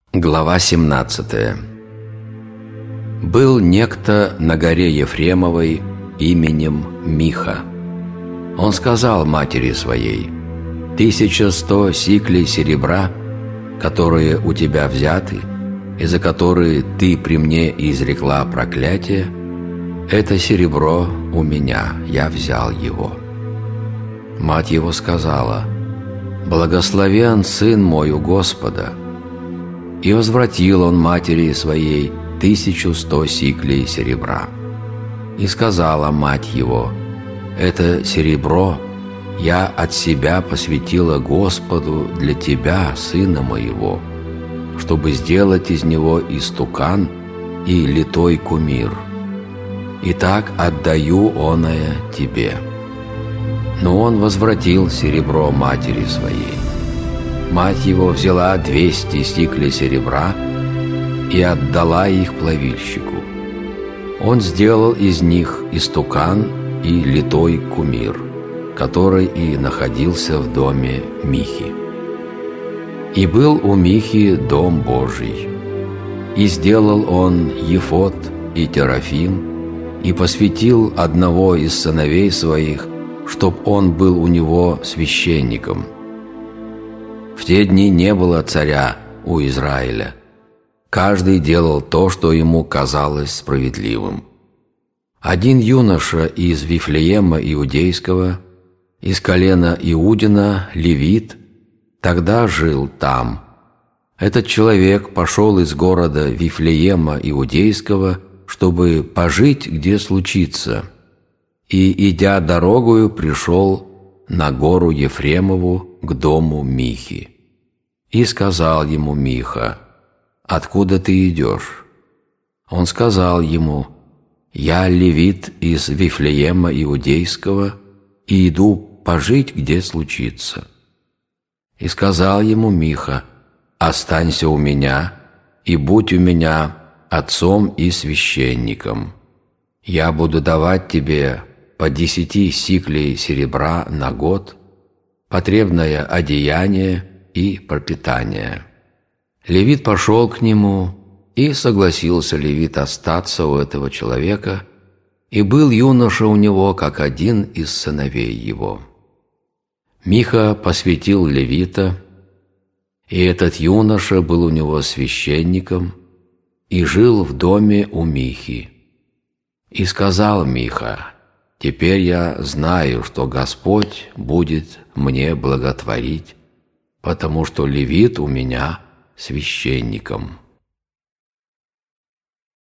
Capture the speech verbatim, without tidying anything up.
Глава семнадцатая. Был некто на горе Ефремовой именем Миха. Он сказал матери своей: «Тысяча сто сиклей серебра, которые у тебя взяты, и за которые ты при мне изрекла проклятие, это серебро у меня, я взял его». Мать его сказала: «Благословен сын мой у Господа». И возвратил он матери своей тысячу сто сиклей серебра. И сказала мать его: «Это серебро я от себя посвятила Господу для тебя, сына моего, чтобы сделать из него истукан и литой кумир. Итак, отдаю оное тебе». Но он возвратил серебро матери своей. Мать его взяла двести сиклей серебра и отдала их плавильщику. Он сделал из них истукан и литой кумир, который и находился в доме Михи. И был у Михи дом Божий. И сделал он ефод и терафим, и посвятил одного из сыновей своих, чтоб он был у него священником. В те дни не было царя у Израиля. Каждый делал то, что ему казалось справедливым. Один юноша из Вифлеема Иудейского, из колена Иудина, левит, тогда жил там. Этот человек пошел из города Вифлеема Иудейского, чтобы пожить, где случится, и, идя дорогою, пришел на гору Ефремову к дому Михи. И сказал ему Миха: «Откуда ты идешь?» Он сказал ему: «Я левит из Вифлеема Иудейского, и иду пожить, где случится». И сказал ему Миха: «Останься у меня, и будь у меня отцом и священником. Я буду давать тебе по десяти сиклей серебра на год, потребное одеяние и пропитание». Левит пошел к нему, и согласился левит остаться у этого человека, и был юноша у него, как один из сыновей его. Миха посвятил левита, и этот юноша был у него священником и жил в доме у Михи. И сказал Миха: «Теперь я знаю, что Господь будет мне благотворить, потому что левит у меня священником».